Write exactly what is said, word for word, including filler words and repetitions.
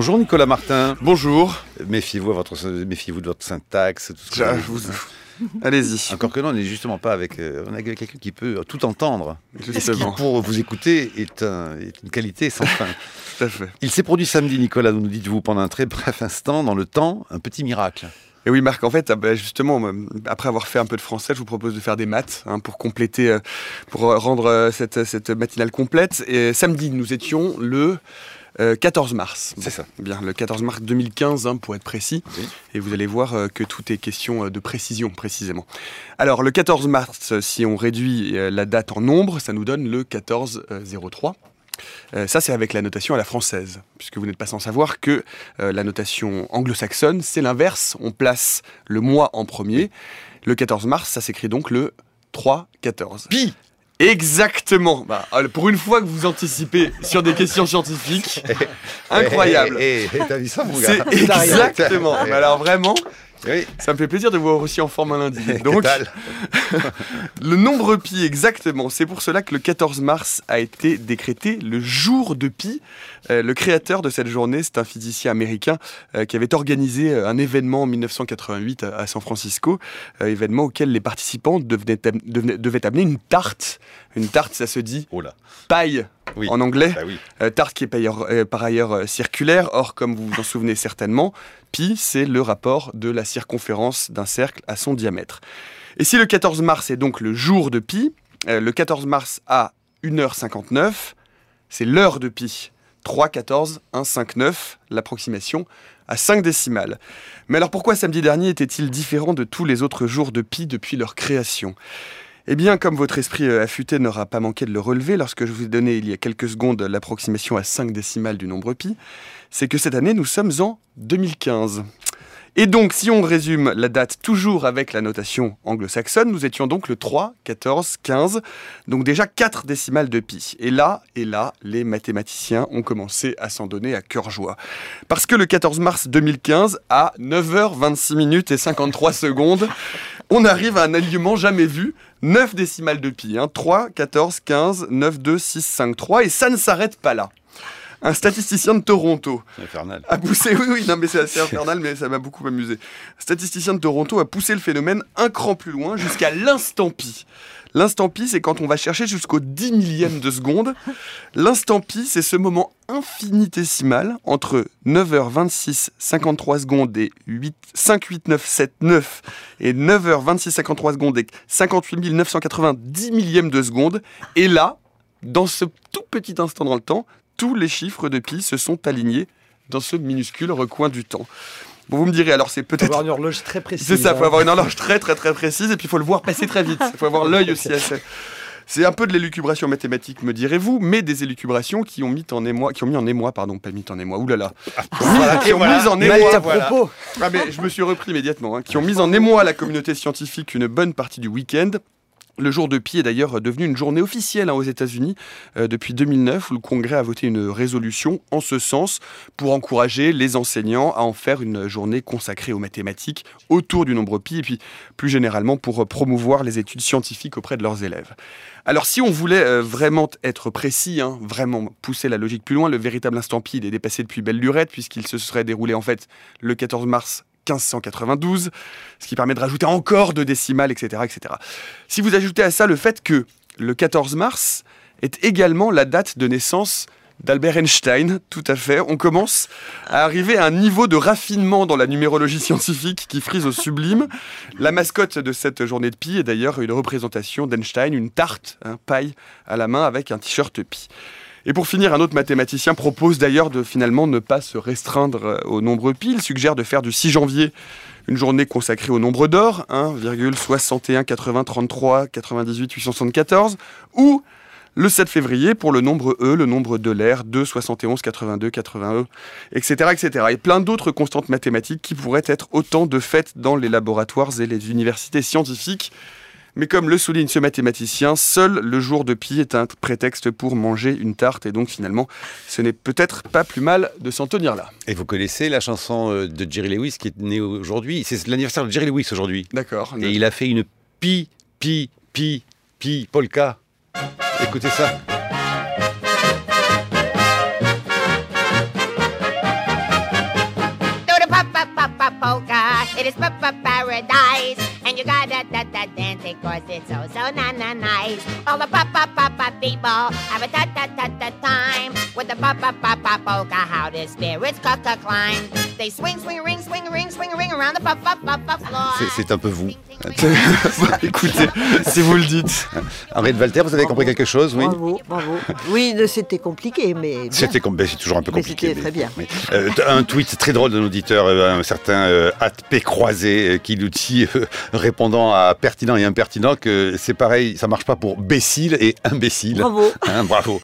Bonjour Nicolas Martin. Bonjour. Méfiez-vous, à votre, méfiez-vous de votre syntaxe. Tout ce que vous... Allez-y. Encore que non, on n'est justement pas avec, euh, on a avec quelqu'un qui peut tout entendre. Justement. Ce qui, pour vous écouter, est, un, est une qualité sans fin. Tout à fait. Il s'est produit samedi, Nicolas, nous dites-vous, pendant un très bref instant, dans le temps, un petit miracle. Et oui, Marc, en fait, justement, après avoir fait un peu de français, je vous propose de faire des maths hein, pour compléter, pour rendre cette, cette matinale complète. Et samedi, nous étions le euh, quatorze mars. C'est ça. Bien, le quatorze mars deux mille quinze, hein, pour être précis. Oui. Et vous allez voir euh, que tout est question de précision, précisément. Alors, le quatorze mars, si on réduit euh, la date en nombre, ça nous donne le quatorze zéro trois. Euh, ça, c'est avec la notation à la française, puisque vous n'êtes pas sans savoir que euh, la notation anglo-saxonne, c'est l'inverse. On place le mois en premier. Le quatorze mars, ça s'écrit donc le trois quatorze. Pi. Exactement. Bah, pour une fois que vous anticipez sur des questions scientifiques, incroyable. Eh, eh, eh, t'as vu ça, mon gars? C'est exactement. Mais alors vraiment... Oui. Ça me fait plaisir de vous voir aussi en forme un lundi. Donc, le nombre pi exactement, c'est pour cela que le quatorze mars a été décrété le jour de pi. Euh, le créateur de cette journée, c'est un physicien américain euh, qui avait organisé un événement en dix-neuf cent quatre-vingt-huit à, à San Francisco, euh, événement auquel les participants devaient, devaient, devaient amener une tarte. Une tarte, ça se dit oh là. Paille. Oui. En anglais, bah oui. euh, tarte qui est par ailleurs, euh, par ailleurs euh, circulaire. Or, comme vous vous en souvenez certainement, pi, c'est le rapport de la circonférence d'un cercle à son diamètre. Et si le quatorze mars est donc le jour de pi, euh, le quatorze mars à une heure cinquante-neuf, c'est l'heure de pi. trois quatorze un cinquante-neuf, l'approximation à cinq décimales. Mais alors pourquoi samedi dernier était-il différent de tous les autres jours de pi depuis leur création ? Eh bien, comme votre esprit affûté n'aura pas manqué de le relever lorsque je vous ai donné il y a quelques secondes l'approximation à cinq décimales du nombre pi, c'est que cette année, nous sommes en deux mille quinze. Et donc, si on résume la date toujours avec la notation anglo-saxonne, nous étions donc le trois, quatorze, quinze, donc déjà quatre décimales de pi. Et là, et là, les mathématiciens ont commencé à s'en donner à cœur joie. Parce que le quatorze mars deux mille quinze, à neuf heures vingt-six minutes et cinquante-trois secondes, on arrive à un alignement jamais vu, neuf décimales de pi, hein, trois, quatorze, quinze, neuf, deux, six, cinq, trois, et ça ne s'arrête pas là. Un statisticien de Toronto infernal. a poussé, oui, oui, non, mais c'est assez infernal, mais ça m'a beaucoup amusé. Un statisticien de Toronto a poussé le phénomène un cran plus loin, jusqu'à l'instant pi. L'instant pi, c'est quand on va chercher jusqu'au dix millième de seconde. L'instant pi, c'est ce moment infinitésimal entre neuf heures vingt-six, cinquante-trois secondes et cinq, huit, neuf, sept, neuf et neuf heures vingt-six, cinquante-trois secondes et cinquante-huit mille neuf cent quatre-vingt-dix millièmes de seconde. Et là, dans ce tout petit instant dans le temps, tous les chiffres de pi se sont alignés dans ce minuscule recoin du temps. Bon, vous me direz, alors c'est peut-être... Il faut avoir une horloge très précise. C'est ça, il hein. faut avoir une horloge très très très précise et puis il faut le voir passer très vite. Il faut avoir l'œil aussi assez... C'est un peu de l'élucubration mathématique, me direz-vous, mais des élucubrations qui ont mis en émoi, qui ont mis en émoi, pardon, pas mis en émoi, oulala, voilà, qui ont voilà. mis en Mal émoi, à voilà. propos. Ah mais je me suis repris immédiatement, hein, qui ont mis en émoi la communauté scientifique une bonne partie du week-end. Le jour de pi est d'ailleurs devenu une journée officielle hein, aux États-Unis euh, depuis deux mille neuf, où le Congrès a voté une résolution en ce sens pour encourager les enseignants à en faire une journée consacrée aux mathématiques autour du nombre pi et puis plus généralement pour promouvoir les études scientifiques auprès de leurs élèves. Alors si on voulait euh, vraiment être précis, hein, vraiment pousser la logique plus loin, le véritable instant pi il est dépassé depuis belle lurette puisqu'il se serait déroulé en fait le quatorze mars quinze cent quatre-vingt-douze, ce qui permet de rajouter encore deux décimales, et cetera, et cetera. Si vous ajoutez à ça le fait que le quatorze mars est également la date de naissance d'Albert Einstein, tout à fait, on commence à arriver à un niveau de raffinement dans la numérologie scientifique qui frise au sublime. La mascotte de cette journée de pi est d'ailleurs une représentation d'Einstein, une tarte, hein, paille à la main avec un t-shirt pi. Et pour finir, un autre mathématicien propose d'ailleurs de finalement ne pas se restreindre au nombre pi. Il suggère de faire du six janvier une journée consacrée au nombre d'or, un virgule soixante et un, quatre-vingts, trente-trois, quatre-vingt-dix-huit, huit cent soixante-quatorze, ou le sept février pour le nombre E, le nombre de l'air, deux, soixante et onze, quatre-vingt-deux, quatre-vingts E, et cetera, et cetera. Et plein d'autres constantes mathématiques qui pourraient être autant de fêtes dans les laboratoires et les universités scientifiques. Mais comme le souligne ce mathématicien, seul le jour de pi est un prétexte pour manger une tarte. Et donc finalement, ce n'est peut-être pas plus mal de s'en tenir là. Et vous connaissez la chanson de Jerry Lewis qui est née aujourd'hui. C'est l'anniversaire de Jerry Lewis aujourd'hui. D'accord. Et il a fait une pi, pi, pi, pi, polka. Écoutez ça. pa polka. It is pa pa paradise, and you gotta da da dance because it's so so na na nice. All the pa pa pa pa people have a ta ta ta ta time with the pa pa pa pa polka. How their spirits cock a climb. They swing swing ring swing ring swing ring around the pa pa pa pa floor. C'est, c'est un peu vous. Bah, écoutez, si vous le dites. Henriette Walter, vous avez compris quelque chose, oui? Bravo, bravo. Oui, c'était compliqué, mais bien. C'était com- ben, c'est toujours un peu Mais compliqué. c'était très bien. oui. Euh, un tweet très drôle d'un auditeur, euh, un certain euh, P croisé, euh, qui nous dit, euh, répondant à pertinent et impertinent, que c'est pareil, ça marche pas pour bécile et imbécile. Bravo. Hein, bravo.